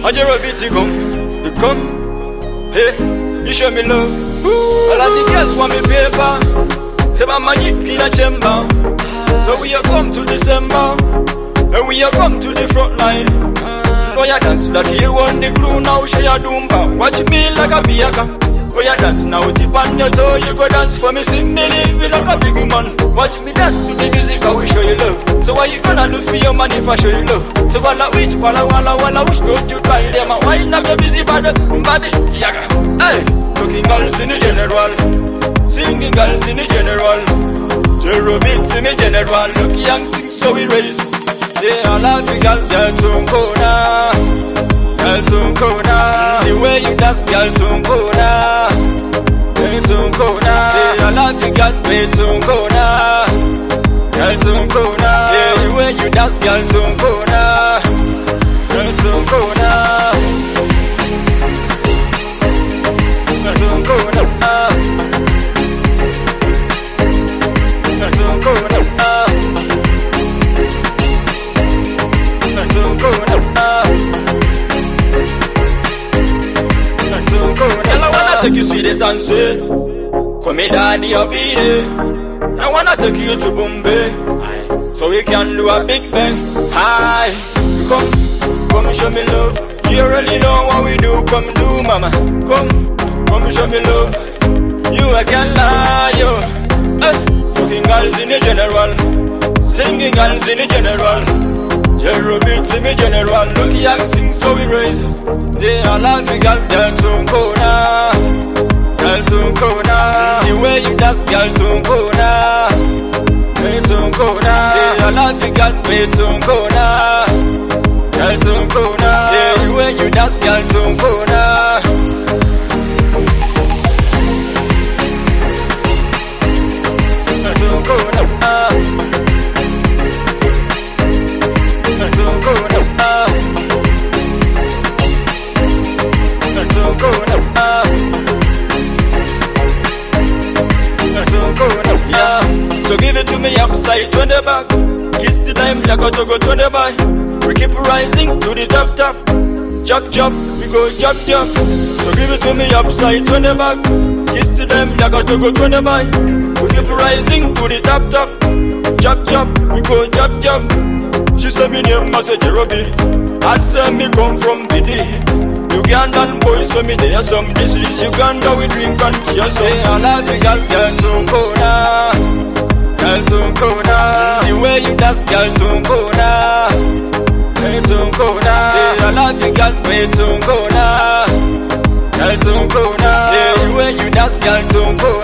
I just a bit you come, hey, you show me love. All of the girls want me paper, say my money in a chamber. So we are come to December, and we are come to the front line. Oh ya dance like you want the glue now, show ya doomba. Watch me like a biaka. Oh ya dance now, tip on your toe, you go dance for me, sing believe you like a big man. Watch me dance to the music, I will show you love. So what you gonna do for your money if I show you love? So walla wish, walla wish, don't you try them. Why not be busy by the baby yaga? Hey, talking girls in the general, singing girls in the general. Zero beats in the general, look young sing so we raise. They all have the girl, girl tunkona, girl tunkona. The way you dance, girl tunkona, girl tunkona. They all have the girl, way tunkona, girl tunkona. The way you dance, girl tunkona, girl tunkona, girl tunkona, girl tunkona. Girl, I wanna take you see the sunset. Come here, daddy, I'll be there. I wanna take you to Bombay, so we can do a big bang. Hi, come show me love. You already know what we do. Come do, mama. Come show me love. You I can't lie, yo. Talking girls in the general, singing girls in the general. Zero beats in me general, look young sing so we raise. They all have the girl, girl tunkona, girl tunkona. The way you dance, girl tunkona, girl tunkona. They all have the girl, way tunkona, girl tunkona. The way you dance, girl tunkona. Girl tunkona. So give it to me upside to the back. Kiss the time like a to go to the back. We keep rising to the top. Chop chop, we go chop chop. So give it to me upside to the back. Kiss the time like a to go to the back. We keep rising to the top. Chop chop, we go chop chop. She said me name Message Robbie. I said me come from BD. Ugandan boys, so me there some disease. Uganda we drink and cheer. Say I love the girl, girl tunkona, girl tunkona. The way you dance, girl tunkona, girl tunkona. Say I love the girl, way tunkona, girl tunkona. The way you dance, girl tunkona.